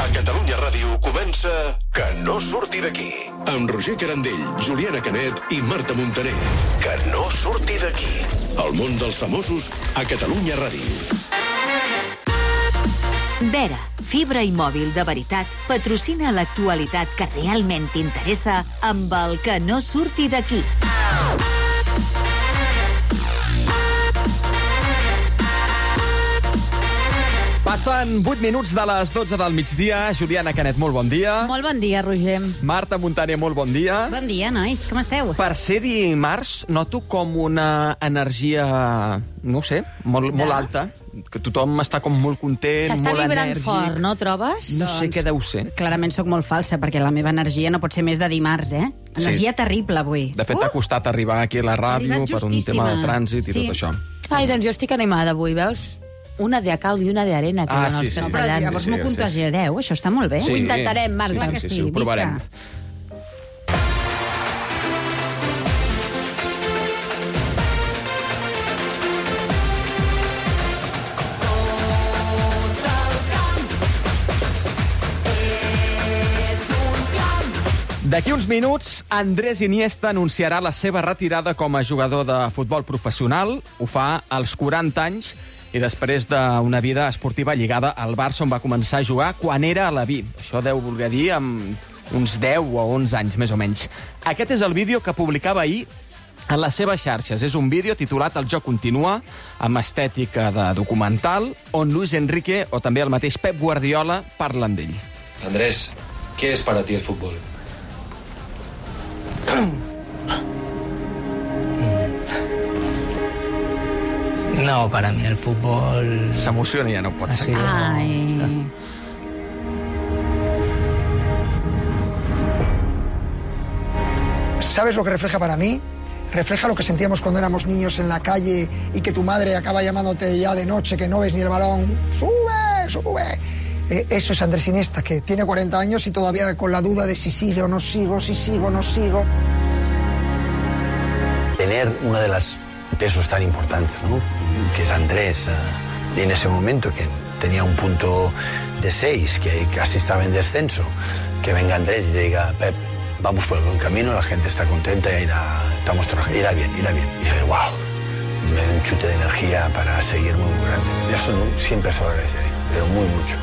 A Catalunya Ràdio comença Que no surti d'aquí. Amb Roger Carandell, Juliana Canet i Marta Montaner. Que no surti d'aquí. El món dels famosos a Catalunya Ràdio. Vera, fibra i mòbil de veritat, patrocina l'actualitat que realment t'interessa amb el Que no surti d'aquí. Passen 8 minuts de les 12 del migdia. Juliana Canet, molt bon dia. Molt bon dia, Roger. Marta Montaner, molt bon dia. Bon dia, nois. Com esteu? Per ser dimarts, noto com una energia, no sé, molt alta. Que tothom està com molt content, S'està molt vibrant enèrgic. fort, no trobes? No sé què deu ser. Clarament sóc molt falsa, perquè la meva energia no pot ser més de dimarts, eh? Energia terrible, avui. De fet, t'ha costat arribar aquí a la ràdio per un tema de trànsit i tot això. Ai, doncs jo estic animada avui, veus? Una de cal i una de arena, que diuen els Però castellans. llavors m'ho contagiareu, això està molt bé. Ho intentarem, Marta. Clar que sí, ho provarem. visca. D'aquí uns minuts, Andrés Iniesta anunciarà la seva retirada com a jugador de futbol professional. Ho fa als 40 anys i després d'una vida esportiva lligada al Barça, on va començar a jugar quan era a la Vi. Això deu voler dir amb uns 10 o 11 anys, més o menys. Aquest és el vídeo que publicava ahir en les seves xarxes. És un vídeo titulat El joc continua, amb estètica de documental, on Luis Enrique o també el mateix Pep Guardiola parlen d'ell. Andrés, ¿qué es para ti el fútbol? No, para mí el fútbol... S'emociona i ja no pot ha seguir. sido... Ai... ¿Sabes lo que refleja para mí? Refleja lo que sentíamos cuando éramos niños en la calle y que tu madre acaba llamándote ya de noche, que no ves ni el balón. ¡Sube, sube! Eso es Andrés Iniesta, que tiene 40 años y todavía con la duda de si sigue o no sigo, si sigo o no sigo. Tener una de las pesos tan importantes, ¿no? Que es Andrés, y en ese momento que tenía un punto de 6, que casi estaba en descenso, que venga Andrés y diga, Pep, vamos por el buen camino, la gente está contenta y estamos trabajando, irá bien, irá bien. Y dije, wow, me da un chute de energía para seguir muy, muy grande. Eso siempre se lo agradeceré, pero muy mucho.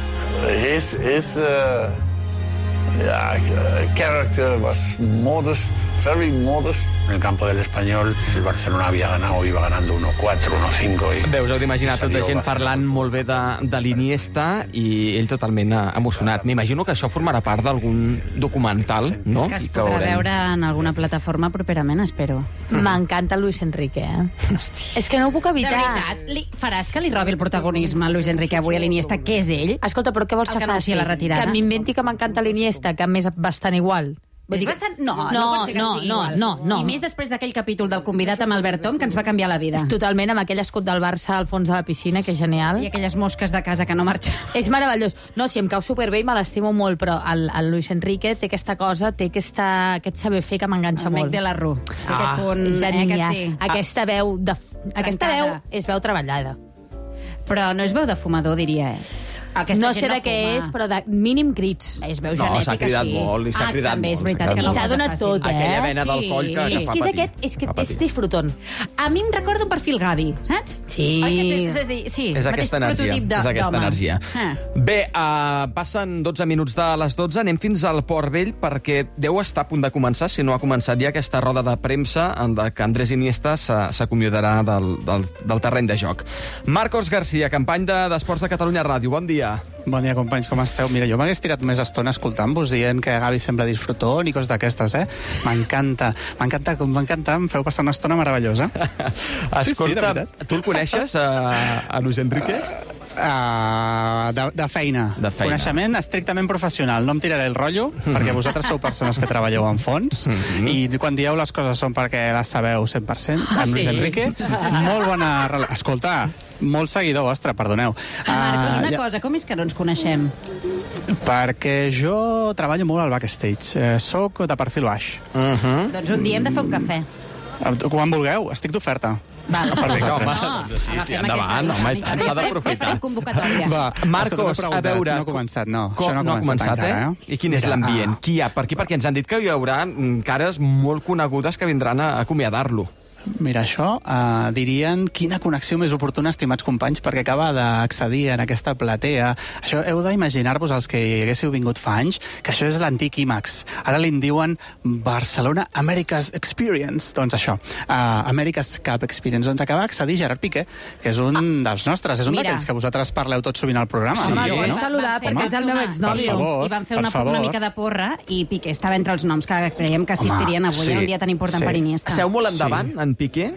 Character was modest, very modest. En el campo del Español, el Barcelona había ganado, iba ganando 1-4, 1-5. Bé, us heu d'imaginar tota gent parlant molt bé de l'Iniesta i ell totalment emocionat. M'imagino que això formarà part d'algun documental, no? Que es podrà veure en alguna plataforma properament, espero. M'encanta Luis Enrique, eh? Hòstia. És que no ho puc De evitar. veritat, faràs que li robi el protagonisme a Luis Enrique avui a l'Iniesta, que és ell? Escolta, però què vols El que que anuncia faci? la retirada. Que m'inventi que m'encanta l'Iniesta, que m'és bastant igual. Vull És dir que- bastant... No pot ser que sigui igual. no. I més després d'aquell capítol del convidat amb Albert Tom, que ens va canviar la vida. És totalment amb aquell escut del Barça al fons de la piscina, que és genial. I aquelles mosques de casa que no marxaven. És meravellós. No, si em cau superbé i me l'estimo molt, però el Luis Enrique té aquesta cosa, té aquest saber fer que m'enganxa El molt. Mec de la Rue. Aquest punt, Genial. que sí. Aquesta veu aquesta veu Trencada. és veu treballada. Però no és veu de fumador, diria, Aquesta No gent sé de què fuma. és, però de mínim crits. És veu No, genètica, s'ha cridat sí. molt, i s'ha cridat també és molt, veritat s'ha que cridat no I s'ha ho posa donat fàcil. tot, Aquella vena del coll que És fa que és patir. aquest, és que Fa patir. és disfrutant. A mi em recorda un perfil Gavi, saps? Sí. Oi que sí, És aquesta energia. És aquesta energia. Bé, passen 12 minuts de les 12, anem fins al Port Vell perquè deu estar a punt de començar, si no ha començat ja, aquesta roda de premsa en la que Andrés Iniesta s'acomiadarà del terreny de joc. Marcos García, company d'Esports de Catalunya Ràdio, bon dia. Bon dia, companys, com esteu? Mira, jo m'hagués tirat més estona escoltant-vos, dient que Gavi sembla disfrutón i coses d'aquestes, M'encanta, em feu passar una estona meravellosa. Escolta, de veritat. tu el coneixes, a Luis Enrique? De feina. De feina. Coneixement estrictament professional. No em tiraré el rotllo, perquè vosaltres sou persones que treballeu en fons, i quan dieu les coses són perquè les sabeu 100%. Amb Luis Enrique, molt bona... Escolta, molt seguidor vostre, perdoneu. Marcos, una cosa, com és que no ens coneixem? Perquè jo treballo molt al backstage. Soc de perfil baix. Doncs un dia hem de fer un cafè. Quan vulgueu, estic d'oferta. Val. Per vosaltres. Home, sí, Agafem endavant, aquesta home, mica. s'ha d'aprofitar. Farem convocatòria. Va, Marcos, escolta, a veure... No ha començat, no. Com Això no ha començat, encara, I quin és l'ambient? Qui hi ha per aquí? Perquè ens han dit que hi haurà cares molt conegudes que vindran a acomiadar-lo. Mira, això dirien quina connexió més oportuna, estimats companys, perquè acaba d'accedir en aquesta platea. Això heu d'imaginar-vos, els que hi haguéssiu vingut fa anys, que això és l'antic IMAX. Ara li en diuen Barcelona America's Experience. Doncs això, America's Cup Experience. Doncs acaba d'accedir Gerard Piqué, que és un dels nostres, és un d'aquells que vosaltres parleu tot sovint al programa. Sí, home, el vull saludar perquè és el meu exnòvio. I van fer una mica de porra i Piqué estava entre els noms que creiem que assistirien avui a un dia tan important per Iniesta. Asseu molt endavant, en Piqué?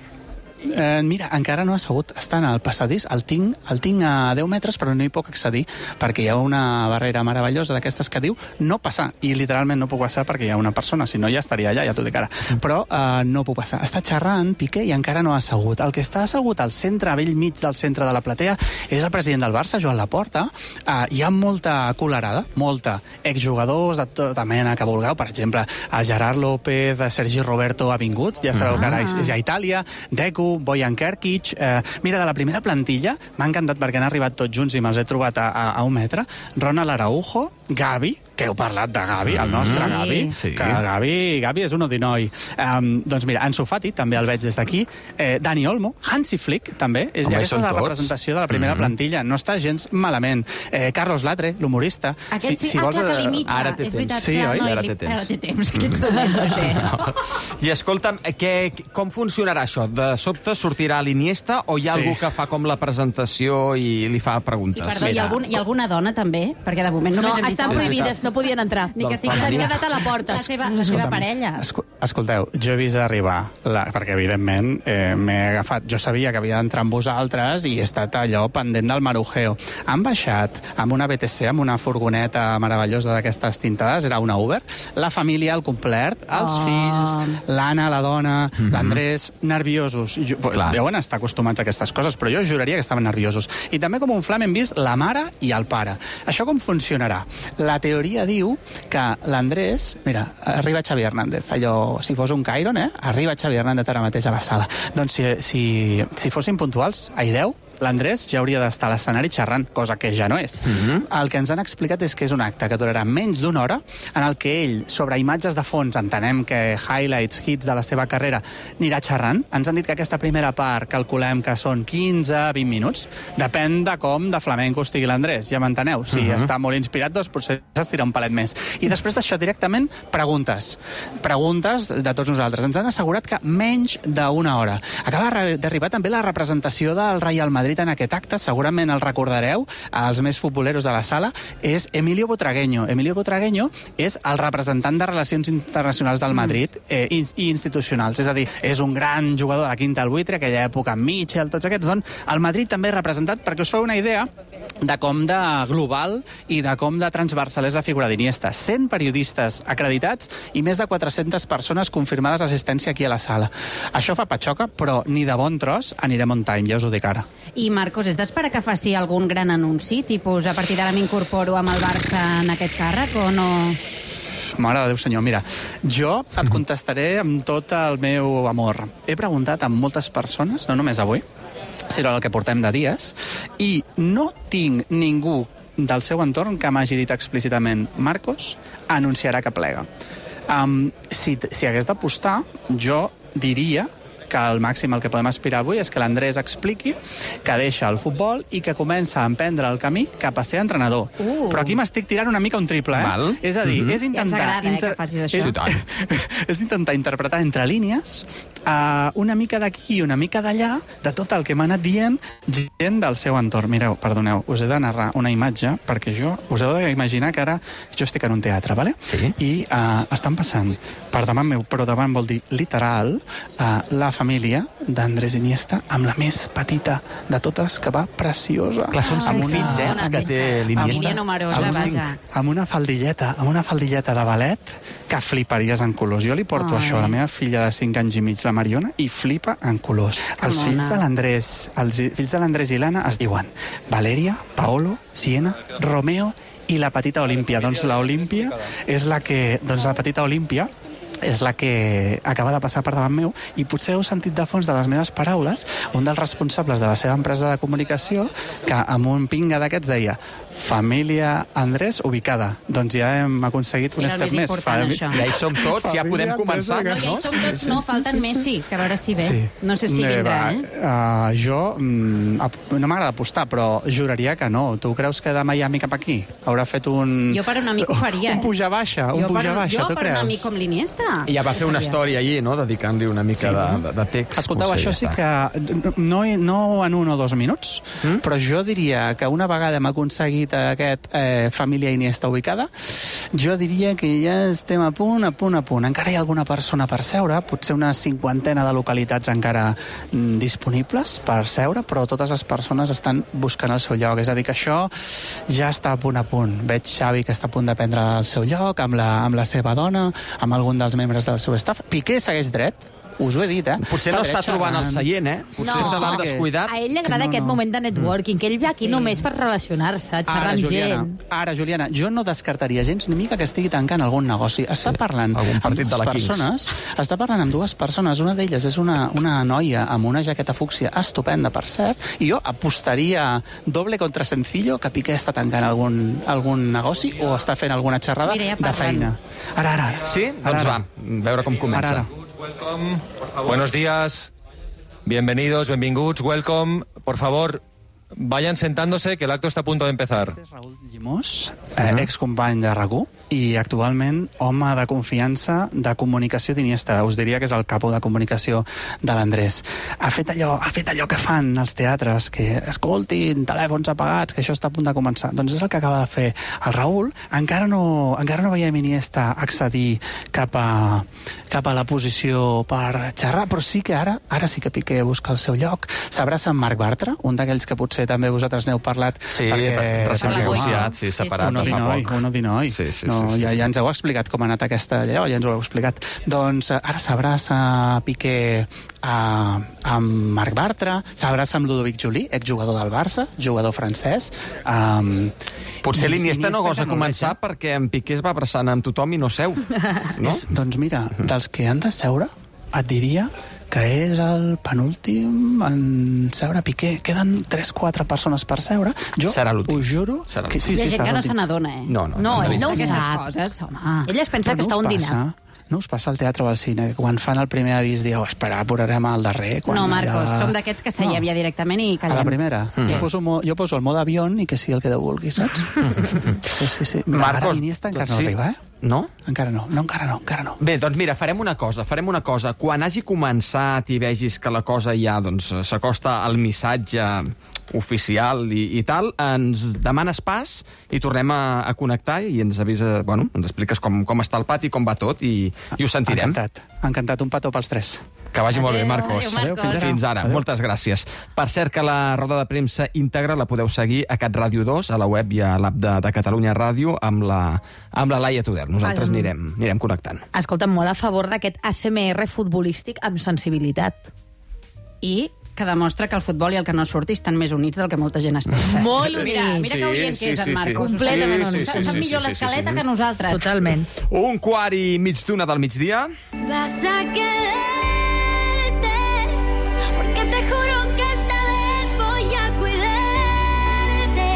Mira, encara no ha assegut. Està en el passadís. El tinc a 10 metres, però no hi puc accedir perquè hi ha una barrera meravellosa d'aquestes que diu no passar. I literalment no puc passar perquè hi ha una persona. Si no, ja estaria allà, ja t'ho dic ara. Però no puc passar. Està xerrant Piqué i encara no ha assegut. El que està assegut al centre, a bell mig del centre de la platea, és el president del Barça, Joan Laporta. Hi ha molta colerada, molta. Exjugadors de tota mena que vulgueu. Per exemple, a Gerard López, a Sergi Roberto ha vingut. Ja sabeu que ara és a Itàlia. Deco, Bojan Kerkic. Mira, de la primera plantilla m'ha encantat perquè han arribat tots junts i me'ls he trobat a un metre. Ronald Araujo, Gavi, que heu parlat de Gavi, el nostre Gavi, que Gavi és un odinoi. Doncs mira, Ansu Fati, també el veig des d'aquí, Dani Olmo, Hansi Flick, també, aquesta és la representació de la primera plantilla, no està gens malament. Carlos Latre, l'humorista. Aquest sí, clar que limita. Ara té temps. Sí, oi? Ara té temps, aquests moments. I escolta'm, com funcionarà això? De sobte sortirà l'Iniesta o hi ha algú que fa com la presentació i li fa preguntes? I perdó, hi ha alguna dona també? Perquè de moment només hem vist... Estan prohibides, no podien entrar. Ni que s'han quedat a la porta. La seva parella. Escolteu, jo he vist arribar, perquè evidentment m'he agafat, jo sabia que havia d'entrar amb vosaltres i he estat allò pendent del marujeo. Han baixat amb una BTC, amb una furgoneta meravellosa d'aquestes tintades, era una Uber, la família al complet, els fills, l'Anna, la dona, l'Andrés, nerviosos. Deuen estar acostumats a aquestes coses, però jo juraria que estaven nerviosos. I també com un flam hem vist la mare i el pare. Això com funcionarà? La teoria diu que l'Andrés... Mira, arriba Xavi Hernández. Allò, si fos un Cairon, arriba Xavi Hernández ara mateix a la sala. Doncs si fossin puntuals, a 10, l'Andrés ja hauria d'estar a l'escenari xerrant, cosa que ja no és. El que ens han explicat és que és un acte que durarà menys d'una hora, en el que ell, sobre imatges de fons, entenem que highlights, hits de la seva carrera, anirà xerrant. Ens han dit que aquesta primera part calculem que són 15-20 minuts. Depèn de com de flamenco estigui l'Andrés, ja m'enteneu? Si està molt inspirat, doncs potser s'estira un palet més. I després d'això, directament, preguntes. Preguntes de tots nosaltres. Ens han assegurat que menys d'una hora. Acaba d'arribar també la representació del Real Madrid en aquest acte, segurament el recordareu, els més futboleros de la sala, és Emilio Butragueño. Emilio Butragueño és el representant de Relacions Internacionals del Madrid i institucionals, és a dir, és un gran jugador de la quinta al buitre, aquella època Mitchell, tots aquests, doncs el Madrid també representat, perquè us feu una idea de com de global i de com de transversal és la figura d'Iniesta. 100 periodistes acreditats i més de 400 persones confirmades d'assistència aquí a la sala. Això fa patxoca, però ni de bon tros anirem on time, ja us ho dic ara. I Marcos, és d'esperar que faci algun gran anunci? Tipus, a partir d'ara m'incorporo amb el Barça en aquest càrrec o no? Mare de Déu, senyor, mira, jo et contestaré amb tot el meu amor. He preguntat a moltes persones, no només avui, sinó el que portem de dies, i no tinc ningú del seu entorn que m'hagi dit explícitament Marcos anunciarà que plega. Si hagués d'apostar, jo diria que el màxim el que podem aspirar avui és que l'Andrés expliqui que deixa el futbol i que comença a emprendre el camí cap a ser entrenador. Però aquí m'estic tirant una mica un triple, És a dir, és intentar... Ja ens agrada, que facis això. És intentar interpretar entre línies una mica d'aquí i una mica d'allà de tot el que m'ha anat dient gent del seu entorn. Mireu, perdoneu, us he de narrar una imatge perquè us heu d'imaginar que ara jo estic en un teatre, vale? I estan passant per davant meu, però davant vol dir literal, la família d'Andrés Iniesta amb la més petita de totes, que va preciosa. Clar, són 5 fills, els que té l'Iniesta. Família numerosa, vaja. Amb una faldilleta de ballet que fliparies en colors. Jo li porto això a la meva filla de 5 anys i mig, la Mariona, i flipa en colors. Els fills de l'Andrés i l'Anna es diuen Valeria, Paolo, Siena, Romeo i la petita Olímpia. Doncs la Olímpia és la que... Doncs la petita Olímpia és la que acaba de passar per davant meu, i potser heu sentit de fons de les meves paraules un dels responsables de la seva empresa de comunicació que amb un pinga d'aquests deia família Andrés ubicada. Doncs ja hem aconseguit un step més. Ja hi som tots, ja podem començar. No, ja hi som tots, no, falten Messi, que a veure si ve. No sé si vindrà, Jo no m'agrada apostar, però juraria que no. Tu creus que de Miami cap aquí haurà fet un... Jo per un amic ho faria. Un puja-baixa, tu creus? Jo per un amic com l'Iniesta. I ja va fer una història allí, no?, dedicant-li una mica de text. Escolteu, això sí que no en 1 o 2 minuts, però jo diria que una vegada hem aconseguit aquest família Iniesta ubicada, jo diria que ja estem a punt. Encara hi ha alguna persona per seure, potser una 50ena de localitats encara disponibles per seure, però totes les persones estan buscant el seu lloc. És a dir, que això ja està a punt. Veig Xavi que està a punt de prendre el seu lloc amb la seva dona, amb algun dels membres del seu staff. Piqué segueix dret, us ho he dit, Potser no està trobant el seient, Potser se l'han descuidat. A ell li agrada aquest moment de networking, que ell ve aquí només per relacionar-se, xerrar amb gent. Ara, Juliana, jo no descartaria gens ni mica que estigui tancant algun negoci. Està parlant amb dues persones. Una d'elles és una noia amb una jaqueta fúcsia estupenda, per cert, i jo apostaria doble contra sencillo que Piqué està tancant algun negoci o està fent alguna xerrada de feina. Ara. Sí? Doncs va, veure com comença. Welcome. Buenos días, bienvenidos, benvinguts, welcome. Por favor, vayan sentándose, que el acto está a punto de empezar. Raúl Llimós, excompany de RAC1 i actualment home de confiança de comunicació d'Iniesta. Us diria que és el capo de comunicació de l'Andrés. Ha fet allò que fan els teatres, que escoltin, telèfons apagats, que això està a punt de començar. Doncs és el que acaba de fer el Raúl. Encara no veiem Iniesta accedir cap a la posició per xerrar, però sí que ara sí que Piqué busca el seu lloc. S'abraça amb Marc Bartra, un d'aquells que potser també vosaltres n'heu parlat. Sí, recent divorciat, separat fa poc. Uno dinoi. Ja ens heu explicat com ha anat aquesta allò, ja ens ho heu explicat. Doncs ara s'abraça Piqué amb Marc Bartra, s'abraça amb Ludovic Juli, exjugador del Barça, jugador francès. Potser l'Iniesta no gosa començar perquè en Piqué es va abraçant amb tothom i no seu. Doncs mira, dels que han de seure, et diria que és el penúltim en seure Piqué. Queden 3-4 persones per seure. Jo us juro que sí, hi ha gent que no se n'adona, No, ell no ho sap. Coses, home. Ell es pensa que està un dinar. No us passa al teatre o al cine, que quan fan el primer avís dieu, espera, apurarem al darrer. No, Marcos, som d'aquests que seiem ja directament i callem. A la primera? Jo poso el mode avió i que sigui el que Déu vulgui, saps? Sí. Marcos, Iniesta encara no arriba, No? Encara no. Bé, doncs mira, farem una cosa. Quan hagi començat i vegis que la cosa ja s'acosta al missatge oficial i tal, ens demanes pas i tornem a connectar i ens avisa, ens expliques com està el pati, com va tot i ho sentirem. Encantat. Un petó pels tres. Que vagi molt bé, Marcos. Adéu, Fins ara. Moltes gràcies. Per cert, que la roda de premsa íntegra la podeu seguir a Cat Ràdio 2, a la web i a l'app de Catalunya Ràdio, amb la Laia Tuder. Nosaltres anirem connectant. Escolta'm, molt a favor d'aquest ASMR futbolístic amb sensibilitat. I que demostra que el futbol i el que no surti estan més units del que molta gent es pensa. Molt units. Mira que oient que és en Marcos. Completament units. Sap millor l'escaleta que nosaltres. Totalment. 1:15 del migdia. Vas a quedarte, porque te juro que esta vez voy a cuidarte.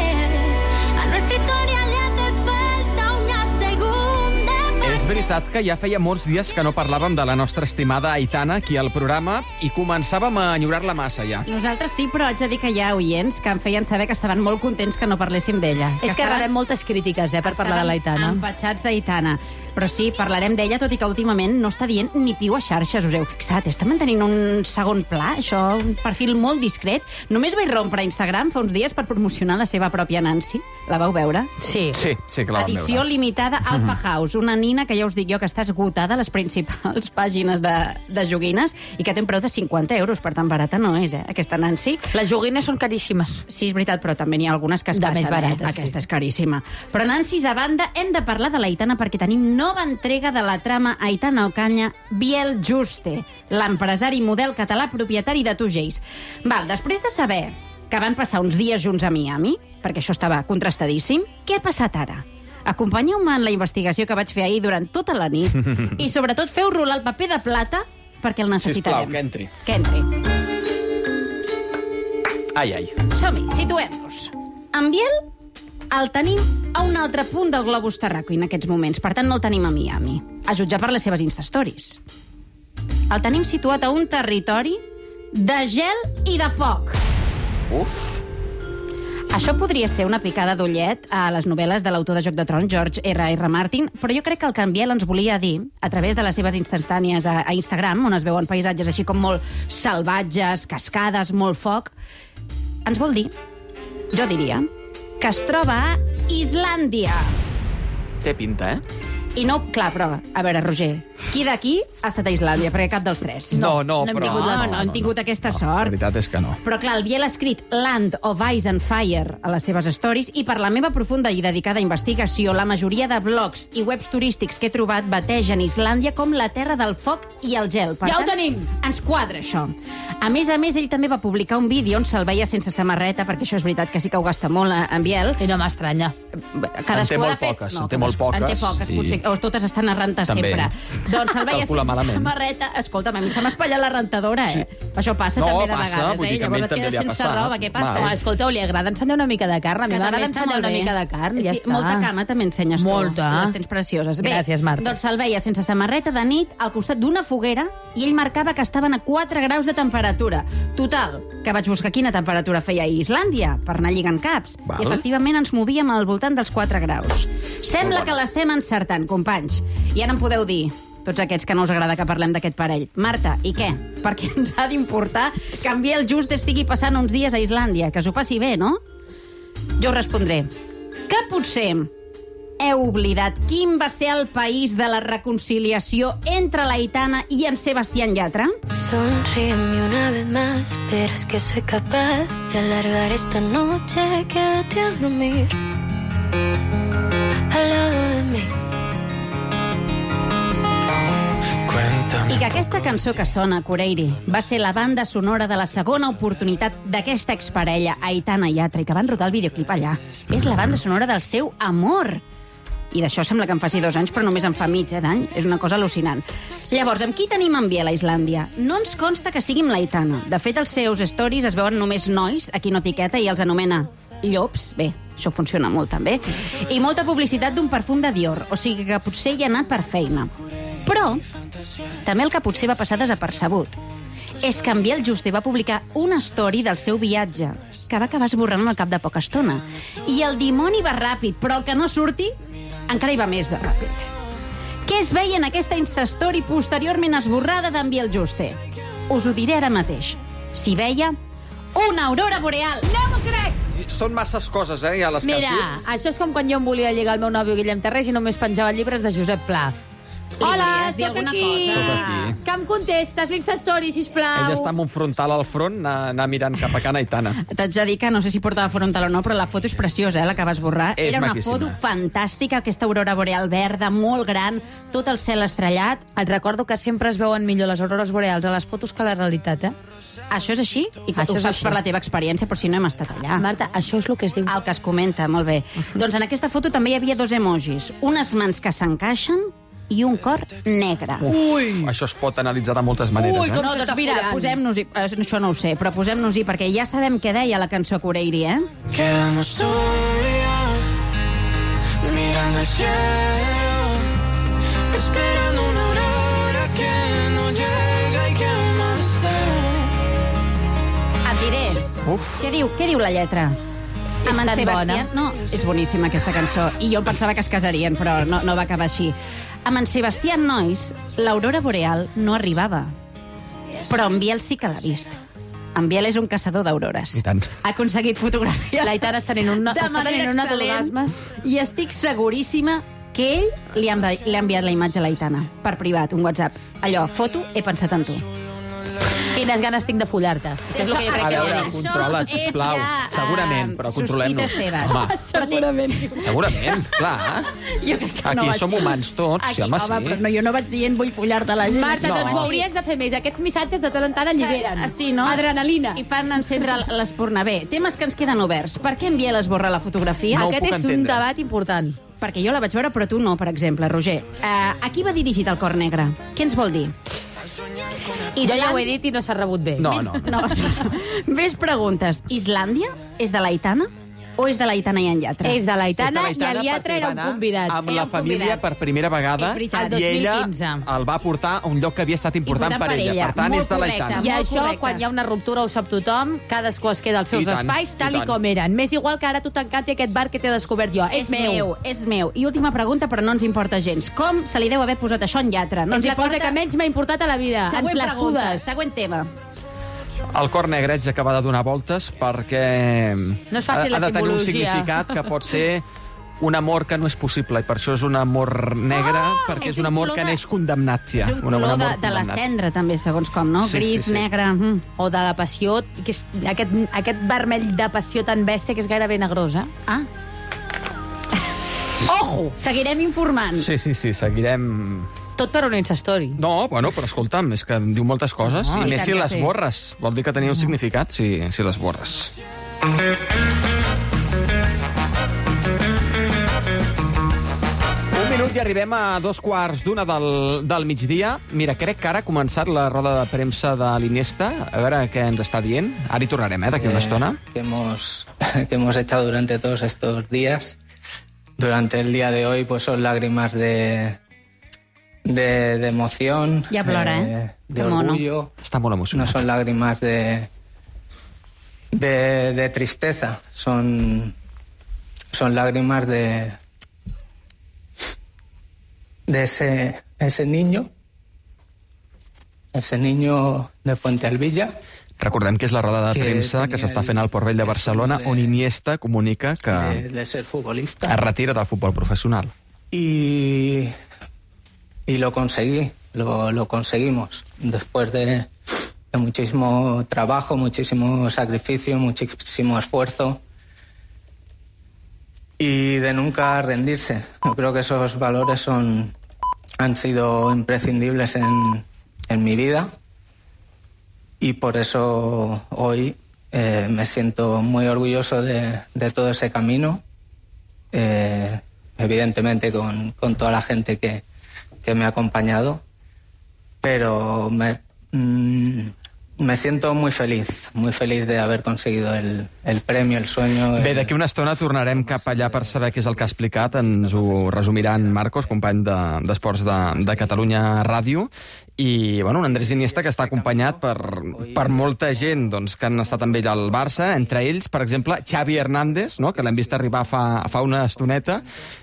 A nuestra historia le hace falta una segunda parte. És veritat que ja feia molts dies que no parlàvem de la nostra estimada Aitana aquí al programa i començàvem a enyorar-la massa ja. Nosaltres sí, però haig de dir que hi ha oients que em feien saber que estaven molt contents que no parléssim d'ella. És que rebem moltes crítiques per parlar de l'Aitana. Empatxats d'Aitana. Però sí, parlarem d'ella, tot i que últimament no està dient ni piu a xarxes, us heu fixat. Està mantenint un segon pla, això, un perfil molt discret. Només va irrompre a Instagram fa uns dies per promocionar la seva pròpia Nancy. La vau veure? Sí. Sí que la vam veure. Edició limitada Alpha House, una nina que ja us dic jo que està esgotada a les principals pàgines de joguines i que té un preu de 50 euros, per tant barata no és, aquesta Nancy. Les joguines són caríssimes. Sí, és veritat, però també n'hi ha algunes que es passen. Més barates, aquesta és caríssima. Però Nancy, a banda, hem de parlar de l'Aitana perquè tenim nova entrega de la trama Aitana Ocaña, Biel Juste, l'empresari model català propietari de Tugells. Després de saber que van passar uns dies junts a Miami, perquè això estava contrastadíssim, què ha passat ara? Acompanyeu-me en la investigació que vaig fer ahir durant tota la nit i, sobretot, feu rolar el paper de plata perquè el necessitarem. Sisplau, que entri. Que entri. Ai, ai. Som-hi, situem-nos. En Biel el tenim a un altre punt del globus terràquei en aquests moments, per tant no el tenim a Miami, a jutjar per les seves Instastories. El tenim situat a un territori de gel i de foc. Uf. Això podria ser una picada d'ullet a les novel·les de l'autor de Joc de Trons, George R.R. Martin, però jo crec que el que en Biel ens volia dir, a través de les seves instantànies a Instagram, on es veuen paisatges així com molt salvatges, cascades, molt foc, ens vol dir, jo diria, que es troba a Islàndia. Té pinta, eh? I no, clar, però, a veure, Roger, qui d'aquí ha estat a Islàndia? Perquè cap dels tres. No, hem però... tingut aquesta La sort. veritat és que no. Però, clar, el Biel ha escrit Land of Ice and Fire a les seves stories i per la meva profunda i dedicada investigació, la majoria de blogs i webs turístics que he trobat bategen Islàndia com la terra del foc i el gel. Per Ja ho tant, tenim! Ens quadra, això. A més, ell també va publicar un vídeo on se'l veia sense samarreta, perquè això és veritat que sí que ho gasta molt, en Biel. I no m'estranya. Cadascú En té ha molt fet... poques, No, en té molt poques. En té poques, i- potser. O totes estan arrentant També. sempre. Doncs se'l veia Calcula sense malament. samarreta. Escolta'm, a mi se m'ha espatllat la rentadora, eh? Això passa No, també de passa, vegades, vull dir que a Llavors ell et també quedes li ha sense passat. roba, què passa? Val. Escolteu, li agrada ensenyar una mica de carn. A mi Que m'agrada també està ensenyar molt una bé. mica de carn. Ja Sí, està. molta cama també ensenyes tu. Molta. Les tens precioses. Bé, Gràcies, Marta. Doncs se'l veia sense samarreta de nit al costat d'una foguera i ell marcava que estaven a 4 graus de temperatura. Total, que vaig buscar quina temperatura feia a Islàndia per anar lligant caps. Val. I efectivament ens movíem al voltant dels 4 graus. Sembla que l'estem encertant, companys. I ara em podeu dir, tots aquests que no us agrada que parlem d'aquest parell. Marta, i què? Per què ens ha d'importar que en Biel just estigui passant uns dies a Islàndia? Que s'ho passi bé, no? Jo respondré que potser heu oblidat quin va ser el país de la reconciliació entre l'Aitana i en Sebastián Yatra? Sonríeme una vez más, verás que soy capaz de alargar esta noche. Quédate a dormir al lado de mí. I que aquesta cançó que sona, Cureiri, va ser la banda sonora de la segona oportunitat d'aquesta exparella, Aitana i Yatra, i que van rodar el videoclip allà. És la banda sonora del seu amor. I d'això sembla que en faci 2 anys, però només en fa mig d'any. És una cosa al·lucinant. Llavors, amb qui tenim en Biel a Islàndia? No ens consta que sigui amb l'Aitana. De fet, els seus stories es veuen només nois, a qui no etiqueta, i els anomena llops. Bé, això funciona molt, també. I molta publicitat d'un perfum de Dior, o sigui que potser hi ha anat per feina. Però també el que potser va passar desapercebut és que en Biel Juste va publicar una story del seu viatge que va acabar esborrant al cap de poca estona. I el dimoni va ràpid, però el que no surti encara hi va més de ràpid. Què es veia en aquesta Instastory posteriorment esborrada d'en Biel Juste? Us ho diré ara mateix. S'hi veia una aurora boreal. No m'ho crec! Són masses coses, ja les que Mira, has dit. això és com quan jo em volia lligar el meu nòvio Guillem Terrés i només penjava llibres de Josep Pla. Hola, volies dir sóc alguna aquí. cosa? Sóc aquí. Que em contestes l'Instastory, sisplau. Ella està amb un frontal al front, anar mirant cap a Can Aitana. T'haig de dir que no sé si portava frontal o no, però la foto és preciosa, la que vas esborrar. És Era una maquíssima. foto fantàstica, aquesta aurora boreal verda, molt gran, tot el cel estrellat. Et recordo que sempre es veuen millor les aurores boreals a les fotos que a la realitat, eh? Això és així? I que Això ho és saps així. per la teva experiència, però si no hem estat allà. Marta, això és el que es diu. El que es comenta, molt bé. Doncs en aquesta foto també hi havia 2 emojis. Unes mans que s'encaixen i un cor negre. Ui! Això es pot analitzar de moltes maneres, Ui, com No, doncs mira, posem-nos-hi. Això no ho sé, però posem-nos-hi, perquè ja sabem què deia la cançó Cureiri, eh? Quedamos tú y yo mirando el cielo, esperando una aurora que no llega y que más da. Et diré. Uf. Què diu la lletra? És Amb en tan Sebastián... bona. No, és boníssima aquesta cançó. I jo pensava que es casarien, però no va acabar així. Amb en Sebastián Nois, l'aurora boreal no arribava. Però en Biel sí que l'ha vist. En Biel és un caçador d'aurores. I tant. Ha aconseguit fotografiar L'Aitana està tenint una excel·lent, d'orgasmes. i estic seguríssima que ell li ha enviat la imatge a l'Aitana per privat, un WhatsApp. Allò, foto, he pensat en tu. Quines ganes tinc de follar-te. Això és el que jo crec A que veure, li ha dit. controla't, sisplau. Segurament, però controlem-nos. Sospites seves. Home, Segurament. segurament, clar. Jo crec que Aquí va som així. humans tots, Aquí, home, home, sí. però no, jo no vaig dient vull follar-te la gent. Marta, No. doncs ho hauries de fer més. Aquests missatges de tant en tant alliberen. Sí, no? Adrenalina. I fan encendre l'espurna. Bé, temes que ens queden oberts. Per què en Biel esborra la fotografia? No ho Aquest puc és un entendre. debat important. perquè jo la vaig veure, però tu no, per exemple, Roger. A qui va dirigit el Cor Negre? Què ens vol dir? Jo ja ho he dit i no s'ha rebut bé. No. Més preguntes. Islàndia és de l'Aitana o és de l'Aitana i en Llatra? És de l'Aitana i el Llatra era un convidat. Amb la família per primera vegada i ella el va portar a un lloc que havia estat important per ella. Per tant, és de l'Aitana. I això, quan hi ha una ruptura, ho sap tothom, cadascú es queda als seus espais tal i com eren. M'és igual que ara tu t'encanti aquest bar que t'he descobert jo. És meu. És meu. I última pregunta, però no ens importa gens. Com se li deu haver posat això en Llatra? És la cosa que menys m'ha importat a la vida. Ens la sudes. Següent tema. El Cor Negre haig d'acabar de donar voltes perquè no és fàcil ha de tenir un significat que pot ser un amor que no és possible, i per això és un amor negre, perquè és un amor que neix condemnat ja. És un color de la cendra, també, segons com, no? Gris, negre... O de la passió, que és aquest vermell de passió tan bèstia que és gairebé negrosa. Ah. Ojo! Seguirem informant. Sí, seguirem... Tot per un Instastory. No, bueno, però escolta'm, és que diu moltes coses. I més si les borres. Vol dir que tenia un significat si les borres. Un minut i arribem a 2:15 del migdia. Mira, crec que ara ha començat la roda de premsa de l'Iniesta. A veure què ens està dient. Ara hi tornarem, d'aquí una estona. Que hemos echado durante todos estos días. Durante el día de hoy, pues son lágrimas de emoción, ya plora, de orgullo. Está muy emocionado. No son lágrimas de tristeza, son lágrimas de ese niño de Fuente Alvilla. Recordem que és la roda de premsa que s'està fent al Port Vell de Barcelona, on Iniesta comunica que de ser futbolista. Es retira del futbol professional. Y lo conseguí, lo conseguimos. Después de muchísimo trabajo, muchísimo sacrificio, muchísimo esfuerzo y de nunca rendirse. Yo creo que esos valores han sido imprescindibles en mi vida y por eso hoy me siento muy orgulloso de todo ese camino, evidentemente con toda la gente que me ha acompañado, pero me siento muy feliz de haver conseguido el premi, el sueño... Bé, d'aquí una estona tornarem cap allà per saber què és el que ha explicat. Ens ho resumiran Marcos, company d'Esports de Catalunya Ràdio. I, bueno, un Andrés Iniesta que està acompanyat per molta gent que han estat amb ell al Barça, entre ells, per exemple, Xavi Hernández, no?, que l'hem vist arribar fa una estoneta,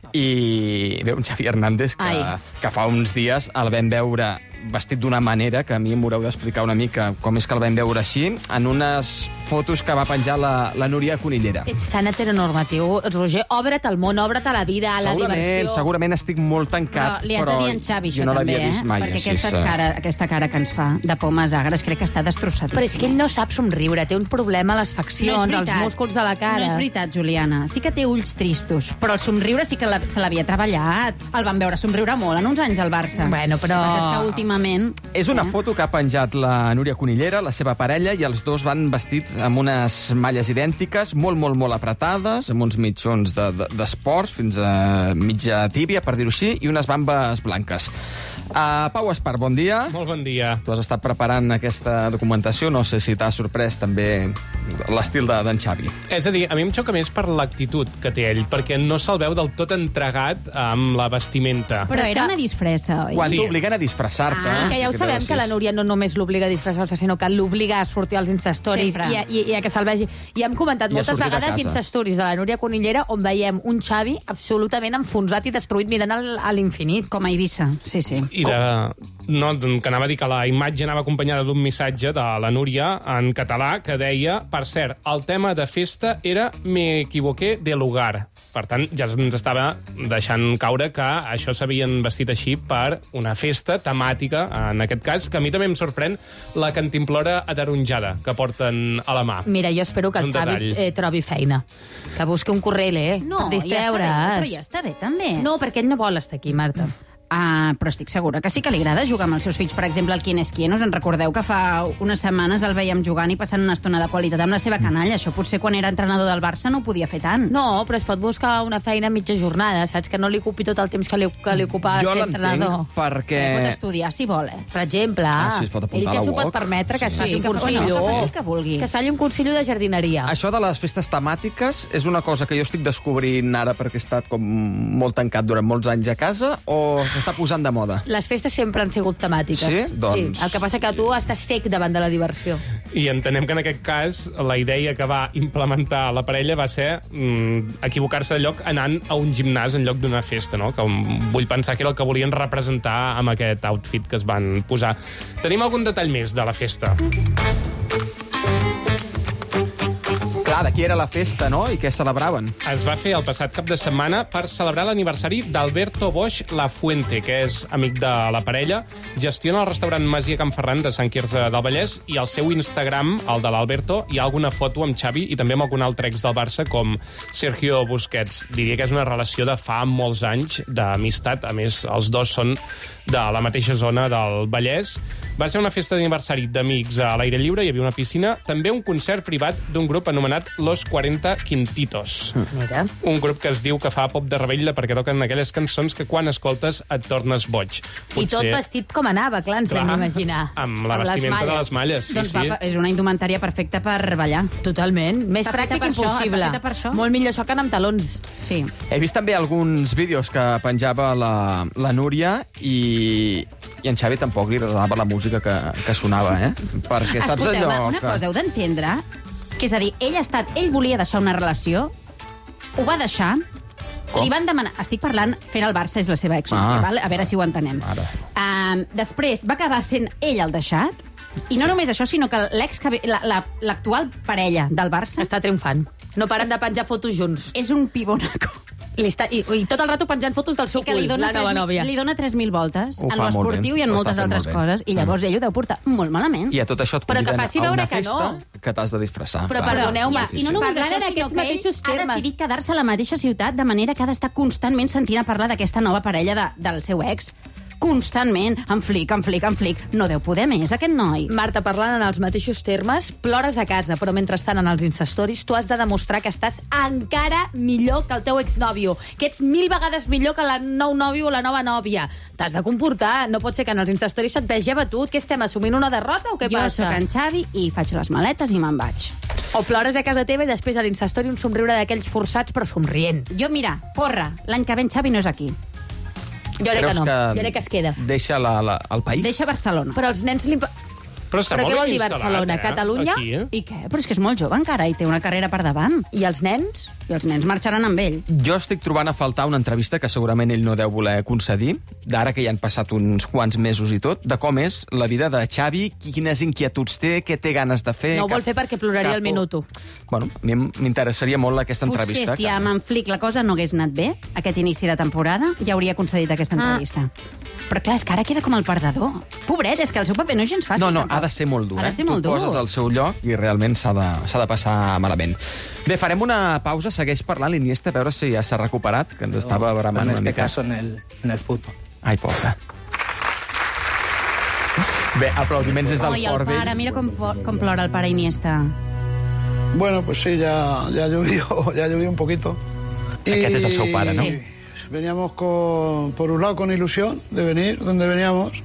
i bé, un Xavi Hernández que fa uns dies el vam veure vestit d'una manera que a mi m'haureu d'explicar una mica com és que el vam veure així, en unes fotos que va penjar la Núria Conillera. Ets tan heteronormatiu, Roger. Obre't al món, obre't a la vida, a la diversió. Segurament estic molt tancat, però li has de dir en Xavi això no també, vist mai, perquè aquesta cara que ens fa de pomes agres crec que està destrossadíssima. Però és que ell no sap somriure, té un problema a les faccions, als músculs de la cara. No és veritat, Juliana. Sí que té ulls tristos, però el somriure sí que se l'havia treballat. El van veure somriure molt en uns anys al Barça. Bueno, però... El que passa és que últimament... És una foto que ha penjat la Núria Conillera, la seva parella, i els dos van vestits amb unes malles idèntiques, molt apretades, amb uns mitjons d'esports, fins a mitja tíbia, per dir-ho així, i unes bambes blanques. Pau Espart, bon dia. Molt bon dia. Tu has estat preparant aquesta documentació, no sé si t'ha sorprès també l'estil d'en Xavi. És a dir, a mi em xoca més per l'actitud que té ell, perquè no se'l veu del tot entregat amb la vestimenta. Però era una disfressa, oi? Quan t'obliguen a disfressar-te... Que ja ho sabem, que la Núria no només l'obliga a disfressar-se, sinó que l'obliga a sortir als Instastories i a que se'l vegi. I hem comentat moltes vegades Instastories de la Núria Conillera on veiem un Xavi absolutament enfonsat i destruït mirant a l'infinit. Com a Eivissa, sí. I que anava a dir que la imatge anava acompanyada d'un missatge de la Núria en català que deia, per cert, el tema de festa era me equivoqué de lugar. Per tant, ja ens estava deixant caure que això s'havien vestit així per una festa temàtica, en aquest cas, que a mi també em sorprèn la cantimplora ataronjada que porten a la mà. Mira, jo espero que el Xavi trobi feina. Que busqui un currele, No, per distreure. Però ja està bé, també. No, perquè ell no vol estar aquí, Marta. Però estic segura que sí que li agrada jugar amb els seus fills. Per exemple, el Quién es Quién. Us en recordeu que fa unes setmanes el veiem jugant i passant una estona de qualitat amb la seva canalla? Això potser quan era entrenador del Barça no ho podia fer tant. No, però es pot buscar una feina a mitja jornada, saps? Que no li ocupi tot el temps que li ocupa Jo ser l'entenc entrenador. perquè... Pot estudiar, si vol, Per exemple, sí, es pot apuntar ell a ja la s'ho pot UOC. permetre, que es faci un que cursillo. faci el que vulgui. Que es faci un cursillo de jardineria. Això de les festes temàtiques és una cosa que jo estic descobrint ara perquè he estat com molt tancat durant molts anys a casa o s'està posant de moda? Les festes sempre han sigut temàtiques. Sí? Doncs... Sí, el que passa que tu estàs sec davant de la diversió. I entenem que en aquest cas la idea que va implementar la parella va ser equivocar-se de lloc anant a un gimnàs en lloc d'una festa, no? Que vull pensar que era el que volien representar amb aquest outfit que es van posar. Tenim algun detall més de la festa? Clar, de qui era la festa, no? I què celebraven? Es va fer el passat cap de setmana per celebrar l'aniversari d'Alberto Bosch Lafuente, que és amic de la parella, gestiona el restaurant Masia Can Ferran de Sant Quirze del Vallès i al seu Instagram, el de l'Alberto, hi ha alguna foto amb Xavi i també amb algun altre ex del Barça com Sergio Busquets. Diria que és una relació de fa molts anys d'amistat. A més, els dos són de la mateixa zona del Vallès. Va ser una festa d'aniversari d'amics a l'aire lliure, hi havia una piscina, també un concert privat d'un grup anomenat Los 40 Quintitos. Mira. Un grup que es diu que fa pop de revetlla perquè toquen aquelles cançons que quan escoltes et tornes boig. I tot vestit com anava, clar, ens l'hem d'imaginar. Amb la vestimenta de les malles, sí, Doncs sí. va, és una indumentària perfecta per ballar. Totalment. Més Està pràctic feta per això, impossible. està feta per això. Molt millor això que anar amb talons. Sí. He vist també alguns vídeos que penjava la Núria i en Xavi tampoc li agradava la música que sonava, Perquè saps Escolteu, allò una que... cosa, heu d'entendre que és a dir, ell volia deixar una relació, ho va deixar, Com? li van demanar... Estic parlant, fent el Barça és la seva ex, val? A veure si ho entenem. Després va acabar sent ell el deixat, i no només això, sinó que l'actual parella del Barça... Està triomfant. No paren de penjar fotos junts. És un pibonaco. I tot el rato penjant fotos del seu cul, la nova nòvia. Li dona 3.000 voltes Ho en fa molt l'esportiu bé. i en Ho moltes està fent altres molt bé. coses, i llavors ell ho deu portar molt malament. I a tot això et Però que conviden faci a veure una que festa no. que t'has de disfressar. Però Clar. perdoneu-me, I no només parlant això, en sinó aquests que mateixos ell ha termes. decidit quedar-se a la mateixa ciutat, de manera que ha d'estar constantment sentint a parlar d'aquesta nova parella del seu ex. Constantment, en flic. No deu poder més, aquest noi. Marta, parlant en els mateixos termes, plores a casa, però mentrestant en els Instastoris tu has de demostrar que estàs encara millor que el teu exnòvio, que ets 1000 vegades millor que el nou nòvio o la nova nòvia. T'has de comportar, no pot ser que en els Instastoris se't vegi abatut. Què estem, assumint una derrota o què Jo passa? sóc en Xavi i faig les maletes i me'n vaig. O plores a casa teva i després a l'Instastori un somriure d'aquells forçats però somrient. Jo, mira, porra, l'any que ve en Xavi no és aquí. Jo crec Creus que no, que jo crec que es queda. Deixa el país? Deixa Barcelona. Però els nens li... Però està Però molt què vol ben dir instal·lat, Barcelona? Catalunya? Aquí, I què? Però és que és molt jove encara i té una carrera per davant. I els nens? I els nens marxaran amb ell. Jo estic trobant a faltar una entrevista que segurament ell no deu voler concedir, d'ara que ja han passat uns quants mesos i tot, de com és la vida de Xavi, quines inquietuds té, què té ganes de fer... No ho vol fer perquè ploraria al minut 1. Bueno, a mi m'interessaria molt aquesta entrevista. Potser si amb en Flick la cosa no hagués anat bé, aquest inici de temporada, ja hauria concedit aquesta entrevista. Però clar, és que ara queda com el perdedor. Pobret, és que el seu paper no és gens fàcil. No, tampoc. ha de ser molt dur, Ha de ser molt Tu dur. poses al seu lloc i realment s'ha de passar malament. Bé, farem una pausa, segueix parlant l'Iniesta, a veure si ja s'ha recuperat, que ens estava bramant En una este mica. caso, en el fútbol. Ai, pobre. Bé, aplaudiments des del Oi, el Port pare, Vell. mira com plora el pare Iniesta. Bueno, pues sí, ya llovió un poquito. Aquest és el seu pare, no? Sí. Veníamos por un lado con ilusión de venir donde veníamos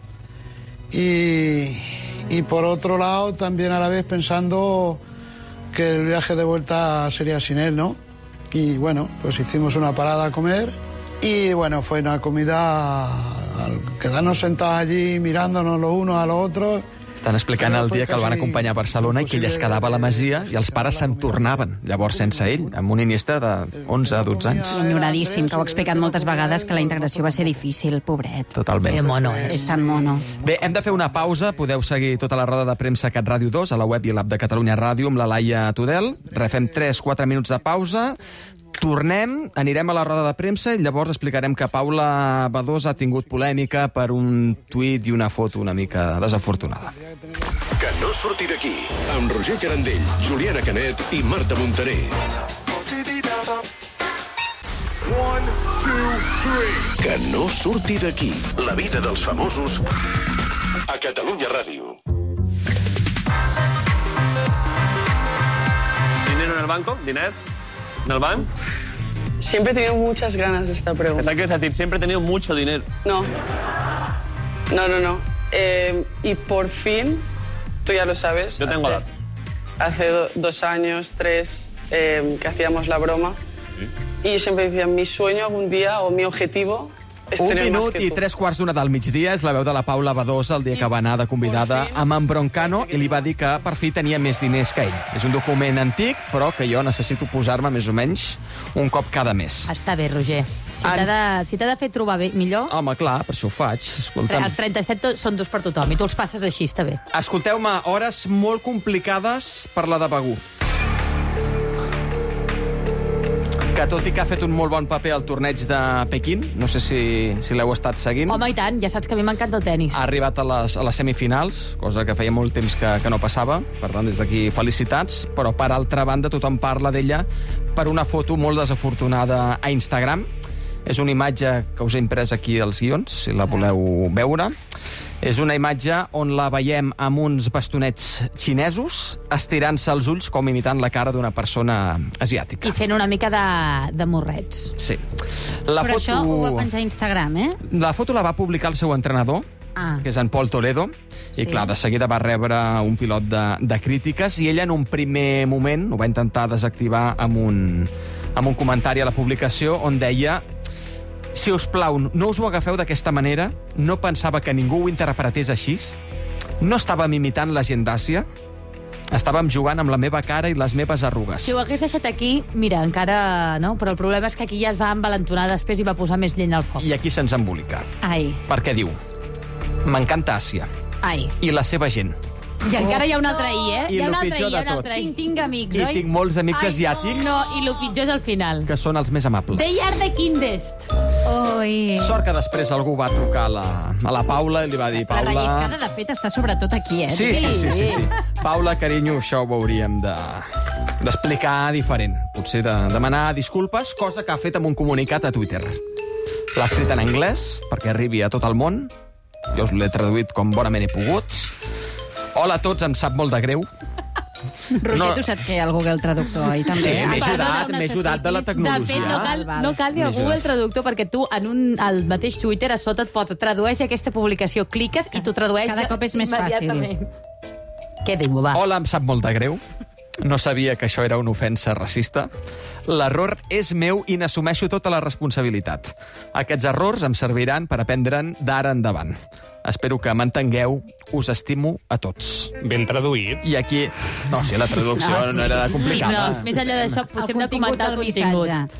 y por otro lado también a la vez pensando que el viaje de vuelta sería sin él, ¿no? Y bueno, pues hicimos una parada a comer y bueno, fue una comida al quedarnos sentados allí mirándonos los unos a los otros. Estan explicant el dia que el van acompanyar a Barcelona i que ell es quedava a la Masia i els pares se'n tornaven, llavors sense ell, amb un Iniesta de 11-12 anys. Ignoradíssim, que ho ha explicat moltes vegades, que la integració va ser difícil, pobret. Totalment. mono, És tan mono. Bé, hem de fer una pausa. Podeu seguir tota la roda de premsa Cat Ràdio 2 a la web i l'app de Catalunya Ràdio amb la Laia Tudel. Refem 3-4 minuts de pausa. Tornem, anirem a la roda de premsa i llavors explicarem que Paula Badós ha tingut polèmica per un tuit i una foto una mica desafortunada. Que no surti d'aquí, amb Roger Carandell, Juliana Canet i Marta Montaner. 1, 2, 3. Que no surti d'aquí. La vida dels famosos a Catalunya Ràdio. ¿Dinero en el banco? ¿Diners? ¿En el banco? Siempre he tenido muchas ganas de esta pregunta. Pensaba que ibas a decir, siempre he tenido mucho dinero. No. Y por fin, tú ya lo sabes. Yo tengo datos. Hace 2 años, 3, que hacíamos la broma. Sí. Y yo siempre decía, mi sueño algún día o mi objetivo és Un tener más minut que i tú. 3:15 del migdia és la veu de la Paula Badosa el dia que va anar de convidada amb en Broncano i li va dir que per fi tenia més diners que ell. És un document antic, però que jo necessito posar-me més o menys un cop cada mes. Està bé, Roger. Si t'ha de fer trobar bé, millor... Home, clar, per això ho faig. Escolta'm. Els 37 són 2 per tothom i tu els passes així, està bé. Escolteu-me, hores molt complicades per la de Begur. Que tot i que ha fet un molt bon paper al torneig de Pequín, no sé si l'heu estat seguint. Home, i tant, ja saps que a mi m'encanta el tenis. Ha arribat a les semifinals, cosa que feia molt temps que no passava. Per tant, des d'aquí, felicitats. Però, per altra banda, tothom parla d'ella per una foto molt desafortunada a Instagram. És una imatge que us he imprès aquí als guions, si la voleu veure. És una imatge on la veiem amb uns bastonets xinesos estirant-se els ulls com imitant la cara d'una persona asiàtica. I fent una mica de morrets. Sí. Però això ho va penjar a Instagram, eh? La foto la va publicar el seu entrenador, que és en Pol Toledo, i clar, de seguida va rebre un pilot de crítiques, i ella en un primer moment ho va intentar desactivar amb un comentari a la publicació on deia: si us plau, no us ho agafeu d'aquesta manera, no pensava que ningú ho interpretés així, no estàvem imitant la gent d'Àsia, estàvem jugant amb la meva cara i les meves arrugues. Si ho hagués deixat aquí, mira, encara... no? Però el problema és que aquí ja es va envalentonar després i va posar més llenya al foc. I aquí se'ns embolica. Ai. Perquè diu: m'encanta Àsia. Ai. I la seva gent. I encara hi ha un altre i, eh? I el pitjor de tot. Tinc amics, I oi? tinc molts amics asiàtics. No, i el pitjor és el final. Que són els més amables. They are the kindest. Oi. Sort que després algú va trucar a la Paula i li va dir: La Paula... relliscada, de fet, està sobretot aquí, eh? Sí. Paula, carinyo, això ho hauríem d'explicar diferent. Potser de demanar disculpes, cosa que ha fet amb un comunicat a Twitter. L'ha escrit en anglès, perquè arribi a tot el món. Jo us l'he traduït com bonament he pogut. Hola a tots, em sap molt de greu. Roger, tu saps que hi ha el Google Traductor ahí també? Sí, m'he ajudat de la tecnologia. De fet, no cal dir el Google Traductor, perquè tu, al mateix Twitter, a sota et pots tradueix aquesta publicació, cliques i t'ho tradueix cada cop és més fàcil. Què diu, va? Hola, em sap molt de greu. No sabia que això era una ofensa racista. L'error és meu i n'assumeixo tota la responsabilitat. Aquests errors em serviran per aprendre'n d'ara endavant. Espero que m'entengueu. Us estimo a tots. Ben traduït. I aquí... No, sí, la traducció no era complicada. No, més enllà d'això, potser hem de comentar el contingut.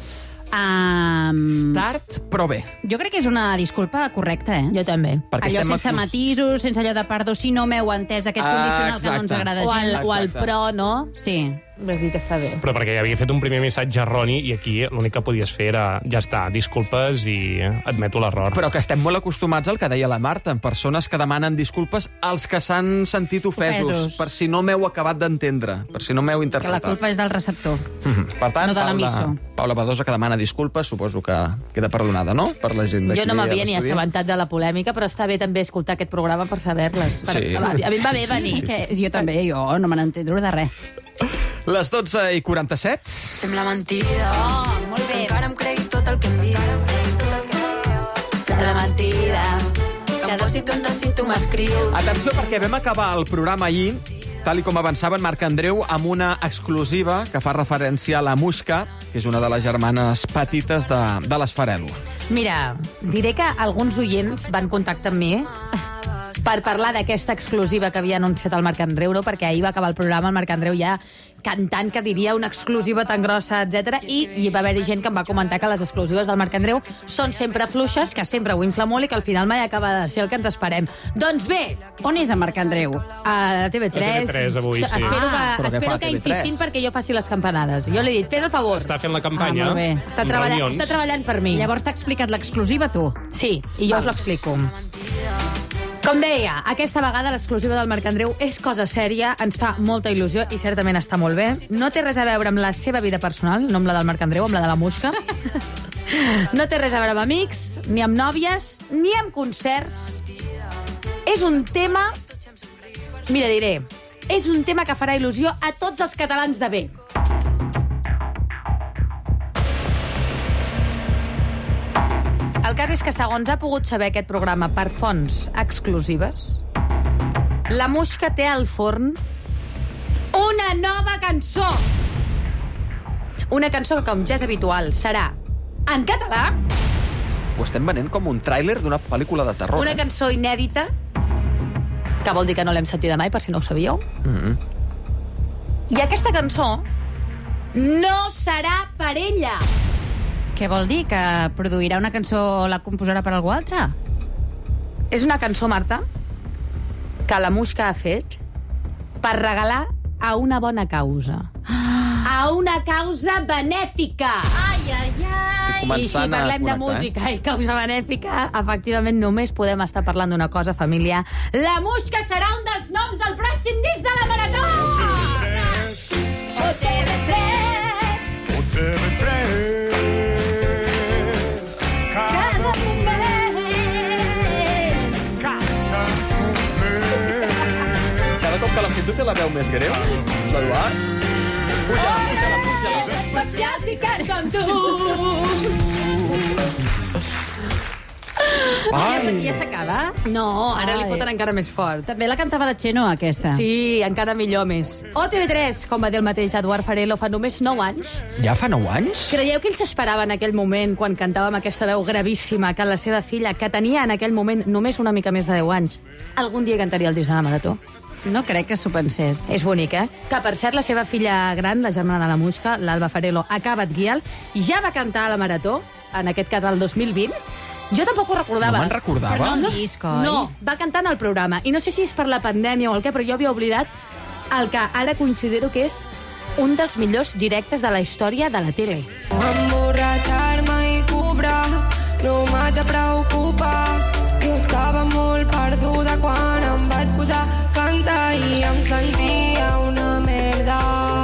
Tard, però bé. Jo crec que és una disculpa correcta, eh? Jo també. Allò sense matisos, sense allò de perdó, si no m'heu entès aquest condicional que no ens agrada gens. O el però, no? Sí. Vull dir que està bé. Però perquè havia fet un primer missatge erroni i aquí l'únic que podies fer era, ja està, disculpes i admeto l'error. Però que estem molt acostumats al que deia la Marta, en persones que demanen disculpes als que s'han sentit ofesos, per si no m'heu acabat d'entendre, per si no m'heu Que interpretat. la culpa és del receptor. Per tant, no de l'emissor. Paula Badosa, que demana disculpes, suposo que queda perdonada, no? Per la gent d'aquí. Jo no m'havia ni assabentat de la polèmica, però està bé també escoltar aquest programa per saber-les. Sí. A mi em va bé venir. Jo també, jo no me n'entendré de res. Les 12:47. Sembla mentida. Molt bé. Encara em cregui tot el que em diu. Sembla mentida. Que em posi tonta si tu m'escrius. Atenció, perquè vam acabar el programa ahir, tal i com avançava en Marc Andreu, amb una exclusiva que fa referència a la Muixca, que és una de les germanes petites de l'Esfarelo. Mira, diré que alguns oients van contactar amb mi per parlar d'aquesta exclusiva que havia anunciat el Marc Andreu, no? Perquè ahir va acabar el programa, el Marc Andreu ja cantant que diria una exclusiva tan grossa, etc. I hi va haver gent que em va comentar que les exclusives del Marc Andreu són sempre fluixes, que sempre ho infla molt i que al final mai acaba de ser el que ens esperem. Doncs bé, on és en Marc Andreu? A TV3. A TV3 avui, sí. Espero que insistint perquè jo faci les campanades. Jo li he dit, fes el favor. Està fent la campanya. molt bé. Està treballant per mi. Llavors t'ha explicat l'exclusiva, tu? Sí, i jo us l'explico. Com deia, aquesta vegada l'exclusiva del Marc Andreu és cosa sèria, ens fa molta il·lusió i certament està molt bé. No té res a veure amb la seva vida personal, no amb la del Marc Andreu, amb la de la Muixca. No té res a veure amb amics, ni amb nòvies, ni amb concerts. És un tema... Mira, diré, és un tema que farà il·lusió a tots els catalans de bé. El cas és que, segons ha pogut saber aquest programa per fonts exclusives, la Muixca té al forn una nova cançó. Una cançó que, com ja és habitual, serà en català. Ho estem venent com un tràiler d'una pel·lícula de terror. Una cançó inèdita, que vol dir que no l'hem sentida mai, per si no ho sabíeu. I aquesta cançó no serà per ella. Què vol dir? Que produirà una cançó o la composarà per algú altre? És una cançó, Marta, que la Muixca ha fet per regalar a una bona causa. A una causa benèfica. Ai, ai, ai. I si parlem de música i causa benèfica, efectivament només podem estar parlant d'una cosa familiar. La Muixca serà un dels noms del pròxim disc de la Marató! O TV3. O TV3. Cada moment. Cada cop que la sento té la veu més greu, l'Eduard. Puja-la. És especial si canta amb tu. Ja s'acaba? No, ara li foten encara més fort. També la cantava la Xeno, aquesta. Sí, encara millor més. O TV3, com va dir el mateix Eduard Farelo fa només 9 anys. Ja fa 9 anys? Creieu que ell s'esperava en aquell moment, quan cantava amb aquesta veu gravíssima, que la seva filla, que tenia en aquell moment només una mica més de 10 anys, algun dia cantaria el disc de la Marató? No crec que s'ho pensés. És bonic, eh? Que, per cert, la seva filla gran, la germana de la Muixca, l'Alba Farelo, acaba Guial, i ja va cantar a la Marató, en aquest cas el 2020. Jo tampoc ho recordava. No me'n recordava? Però no un disc, oi? No, va cantar en el programa. I no sé si és per la pandèmia o el què, però jo havia oblidat el que ara considero que és un dels millors directes de la història de la tele. Emborratxar-me i cobrar, no m'haig de preocupar. Jo estava molt perduda quan em vaig posar a cantar i em sentia una merda.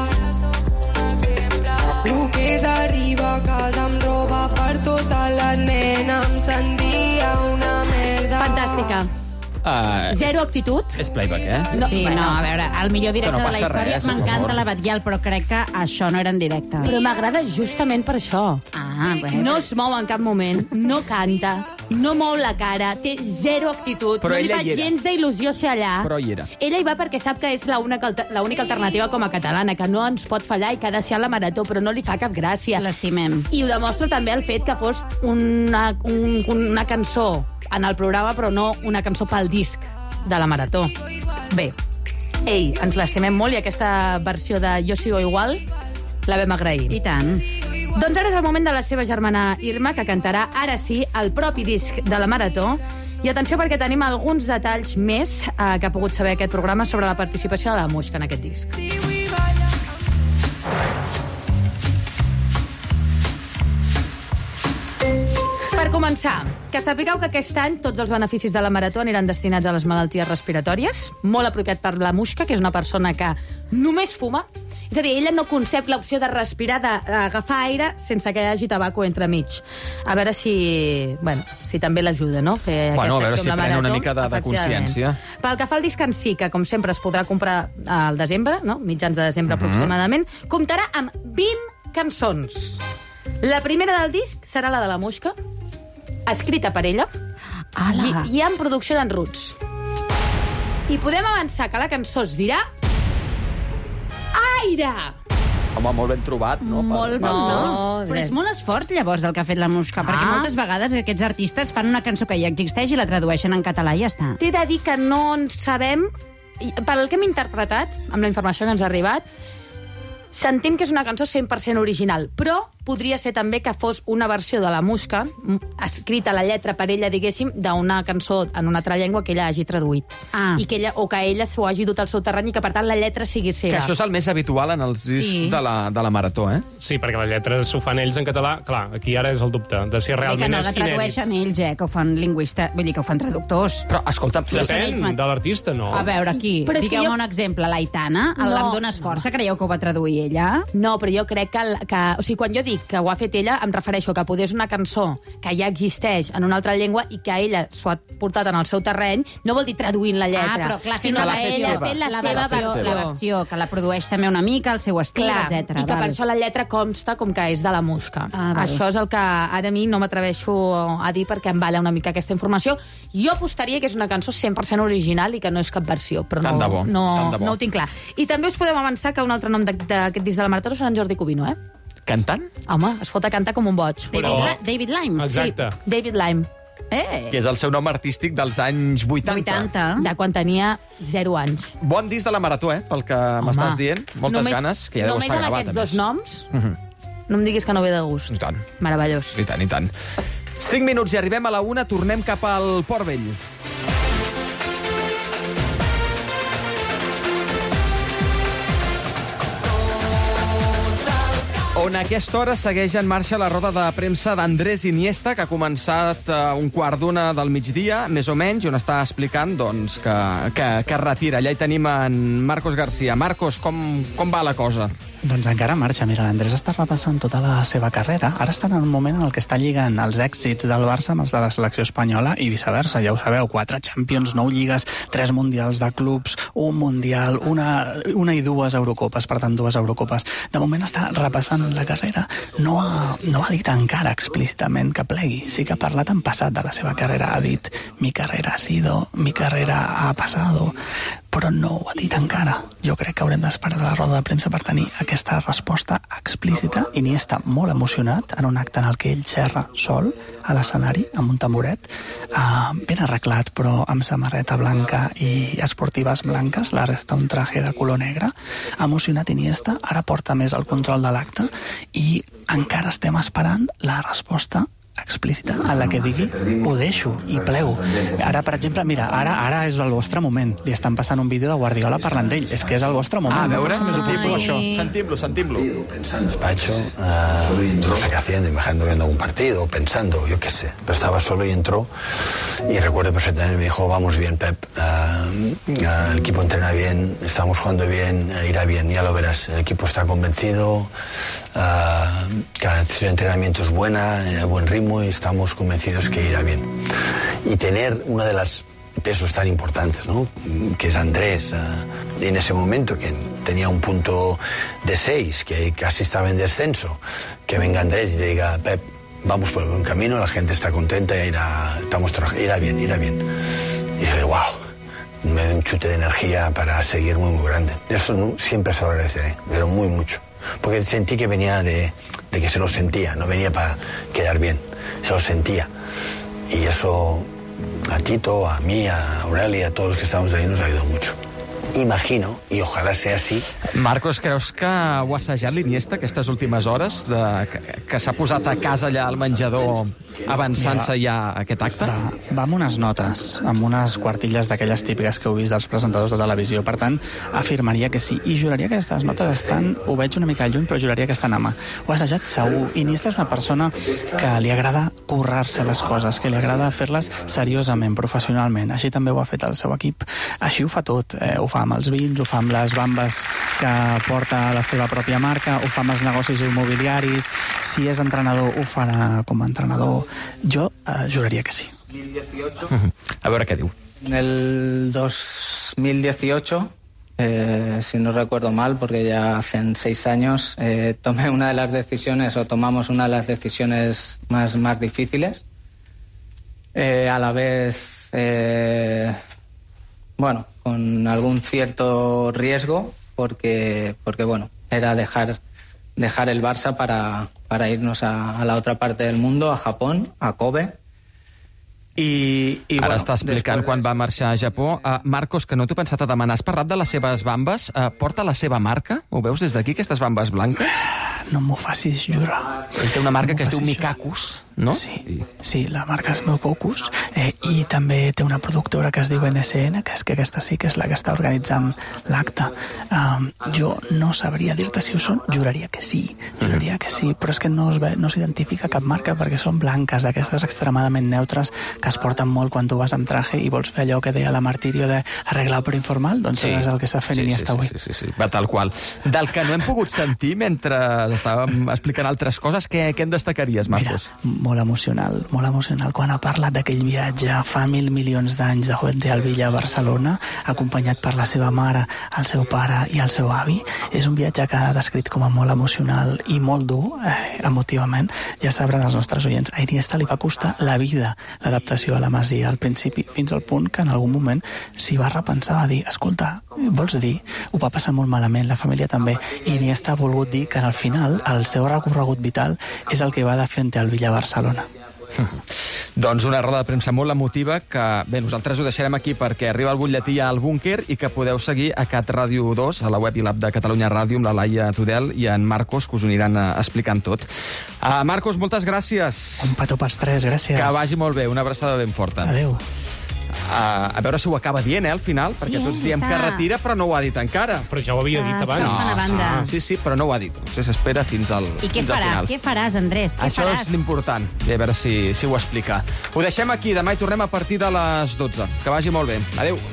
El que és arribar a casa amb roba per tota la nena, em sentia una merda. Fantàstica. Zero actitud. És playback, eh? No, sí, no, a veure, el millor directe no de la història m'encanta la Batguial, però crec que això no era en directe. Però m'agrada justament per això. Ah, bé. No es mou en cap moment, no canta, no mou la cara, té zero actitud, Però no li ella fa hi era. gens d'il·lusió ser allà. Però hi era. Ella hi va perquè sap que és l'única alternativa com a catalana, que no ens pot fallar i que ha de ser a la Marató, però no li fa cap gràcia. L'estimem. I ho demostra també el fet que fos una cançó en el programa, però no una cançó pel disc de la Marató. Bé, ens l'estimem molt i aquesta versió de Jo sigo igual la vam agrair. I tant. Doncs ara és el moment de la seva germana Irma, que cantarà ara sí el propi disc de la Marató. I atenció, perquè tenim alguns detalls més que ha pogut saber aquest programa sobre la participació de la Muixca en aquest disc. Per començar, que sapigueu que aquest any tots els beneficis de la Marató aniran destinats a les malalties respiratòries, molt apropiat per la Muixca, que és una persona que només fuma. És a dir, ella no concep l'opció de respirar, d'agafar aire sense que hi hagi tabaco entremig. A veure si també l'ajuda, no? Fer a veure acció si amb la pren una Marató, mica de efectivament. consciència. Pel que fa al disc en si, que com sempre es podrà comprar al desembre, no? Mitjans de desembre aproximadament, comptarà amb 20 cançons. La primera del disc serà la de la Muixca, escrita per ella, i amb producció d'en Roots. I podem avançar que la cançó es dirà Aire! Home, molt ben trobat, no? Molt bon nom. Però és molt esforç, llavors, el que ha fet la Muixca, perquè moltes vegades aquests artistes fan una cançó que ja existeix i la tradueixen en català i ja està. T'he de dir que no en sabem, pel que hem interpretat, amb la informació que ens ha arribat, sentim que és una cançó 100% original, però podria ser també que fos una versió de la Muixca, escrita la lletra per ella, diguéssim, d'una cançó en una altra llengua que ella hagi traduït. I que ella s'ho hagi dut al seu terreny i que, per tant, la lletra sigui seva. Que això és el més habitual en els discs de la Marató, eh? Sí, perquè la lletra s'ho fan ells en català. Clar, aquí ara és el dubte de si realment és inèdit. Que no la tradueixen ells, que ho fan lingüistes, vull dir que ho fan traductors. Però, escolta... Depèn de l'artista, no? A veure, aquí, digueu-me un exemple. L'Aitana, l'Em dones força, creieu que ho va traduir ella? No, però jo crec que... O sigui, quan jo dic dic que ho ha fet ella, em refereixo que poder és una cançó que ja existeix en una altra llengua i que ella s'ho ha portat en el seu terreny, no vol dir traduint la lletra. Però clar, sinó que ella ha fet la seva versió. La versió, que la produeix també una mica, el seu estil, etc. I que per això la lletra consta com que és de la Musca. Això és el que ara a mi no m'atreveixo a dir perquè em balla una mica aquesta informació. Jo apostaria que és una cançó 100% original i que no és cap versió, però no ho tinc clar. I també us podem avançar que un altre nom d'aquest disc de la Marató serà en Jordi Cubino, eh? Cantant? Home, es fot a cantar com un boig. David Lime. Exacte. Sí, David Lime. Que és el seu nom artístic dels anys 80. De quan tenia 0 anys. Bon disc de la Marató, pel que m'estàs dient. Moltes ganes, que ja deu estar gravat. Només amb aquests dos noms, no em diguis que no ve de gust. I tant. Meravellós. I tant, i tant. 5 minuts i arribem a la 1, tornem cap al Port Vell. On a aquesta hora segueix en marxa la roda de premsa d'Andrés Iniesta, que ha començat a 1:15 del migdia, més o menys, i on està explicant doncs, que retira. Allà hi tenim en Marcos García. Marcos, com va la cosa? Doncs encara marxa. Mira, l'Andrés està repassant tota la seva carrera. Ara està en un moment en el que està lligant els èxits del Barça amb els de la selecció espanyola i viceversa. Ja ho sabeu, 4 Champions, 9 lligues, 3 mundials de clubs, un mundial, una i 2 Eurocopes, per tant, 2 Eurocopes. De moment està repassant la carrera. No ha dit encara explícitament que plegui. Sí que ha parlat en passat de la seva carrera. Ha dit, mi carrera ha sido, mi carrera ha pasado, però no ho ha dit encara. Jo crec que haurem d'esperar la roda de premsa per tenir aquesta resposta explícita. Iniesta molt emocionat en un acte en el que ell xerra sol a l'escenari amb un tamboret, ben arreglat però amb samarreta blanca i esportives blanques, la resta un traje de color negre. Emocionat Iniesta, ara porta més el control de l'acte i encara estem esperant la resposta explícita en la que digui ho deixo i plego. Ara, per exemple, mira, ara és el vostre moment. Li estan passant un vídeo de Guardiola parlant d'ell. És que és el vostre moment. A veure, sentim-lo. Sentim-lo. Despacho, no sé qué haciendo, imaginando viendo algún partido, pensando, yo qué sé. Pero estaba solo y entró y recuerdo perfectamente, me dijo, vamos bien, Pep, el equipo entrena bien, estamos jugando bien, irá bien, ya lo verás. El equipo está convencido, cada sesión de entrenamiento es buena, buen ritmo y estamos convencidos que irá bien. Y tener una de las pesos tan importantes, ¿no? Que es Andrés, y en ese momento que tenía un punto de 6, que casi estaba en descenso, que venga Andrés y te diga, Pep, vamos por el buen camino, la gente está contenta, irá bien. Y dije, wow, me dio un chute de energía para seguir muy, muy grande. Eso siempre se lo agradeceré, pero muy mucho. Porque sentí que venía de que se lo sentía, no venía para quedar bien, se lo sentía. Y eso a Tito, a mí, a Aurelia, a todos los que estábamos ahí nos ha ayudado mucho. Imagino, i ojalà sea així. Marcos, creus que ho ha assajat l'Iniesta aquestes últimes hores, que s'ha posat a casa allà al menjador avançant-se ja a aquest acte? Va amb unes notes, amb unes quartilles d'aquelles típiques que heu vist dels presentadors de televisió. Per tant, afirmaria que sí. I juraria que aquestes notes estan... Ho veig una mica lluny, però juraria que estan a mà. Ho ha assajat segur. Iniesta és una persona que li agrada currar-se les coses, que li agrada fer-les seriosament, professionalment. Així també ho ha fet el seu equip. Així ho fa tot. Ho fa amb els vins, ho fa amb les bambes que porta la seva pròpia marca, ho fa amb els negocis immobiliaris. Si és entrenador, ho farà com a entrenador. Jo juraria que sí. A veure què diu. En el 2018, si no recuerdo mal, porque ya hacen 6 años, tomé una de las decisiones, o tomamos una de las decisiones más difíciles. A la vez, bueno, con algún cierto riesgo, porque bueno, era dejar el Barça para irnos a la otra parte del mundo, a Japón, a Kobe. I ara bueno, està explicant quan va marxar a Japó. Marcos, que no t'ho he pensat a demanar, has parlat de les seves bambes? Porta la seva marca? Ho veus des d'aquí, aquestes bambes blanques? No m'ho facis jurar. Ell té una marca que es diu Mikakus. no? Sí, la marca és Neococus i també té una productora que es diu NSN, que és que aquesta sí que és la que està organitzant l'acte. Jo no sabria dir-te si ho són, juraria que sí, però és que no s'identifica cap marca perquè són blanques, d'aquestes extremadament neutres que es porten molt quan tu vas amb traje i vols fer allò que deia la Martirio de arreglar per informal, doncs és el que està fent Iniesta avui. Sí, va tal qual. Del que no hem pogut sentir mentre estàvem explicant altres coses, què en destacaries, Marcos? Mira, molt emocional. Quan ha parlat d'aquell viatge fa 1.000 milions d'anys de Juan de Alvilla a Barcelona, acompanyat per la seva mare, el seu pare i el seu avi, és un viatge que ha descrit com a molt emocional i molt dur, emotivament. Ja sabran els nostres oients, a Iniesta li va costar la vida l'adaptació a la Masia al principi, fins al punt que en algun moment s'hi va repensar, va dir, escolta, vols dir? Ho va passar molt malament, la família també, i Iniesta ha volgut dir que al final el seu recorregut vital és el que va de Fuente Alvilla a Barcelona. Doncs una roda de premsa molt emotiva que, bé, nosaltres ho deixarem aquí perquè arriba el butlletí al búnquer i que podeu seguir a Cat Ràdio 2, a la web i l'app de Catalunya Ràdio, amb la Laia Tudel i en Marcos, que us ho aniran explicant tot. Marcos, moltes gràcies. Un petó pels tres, gràcies. Que vagi molt bé, una abraçada ben forta. Adéu. A veure si ho acaba dient, al final, perquè tots diem que retira, però no ho ha dit encara. Però ja ho havia dit abans. Sí, però no ho ha dit. Potser s'espera fins al final. I què farà? Què faràs, Andrés? Això és l'important, a veure si ho explica. Ho deixem aquí, demà hi tornem a partir de les 12. Que vagi molt bé. Adéu.